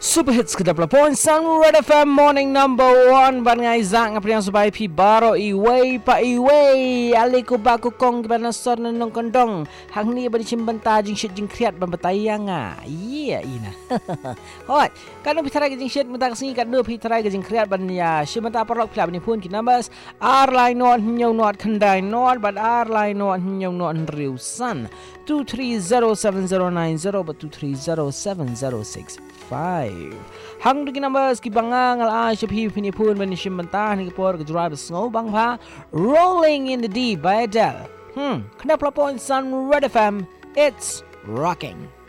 Super hits ke 20 Red FM morning number 1 ban ngai zang apriang subai pi baro iwei pa iwei aliku baku kong ke bana sor nong kondong hang ni bani chimbanta jing shit jing kriat ban batayanga iya ina hot kan bi tarai jing shit mata singi kan pi tarai jing kriat ban ya shimanta parok pla bani pun ki numbers r line not nyau not kandai not but r line not nyau not riusan 230709 but 230706 hang dugi numbers ki bangang al shapi pini pun ban shim bantah ni por ke drive snow bang pha rolling in the deep by Adele. Knap la point sun Red FM, it's rocking.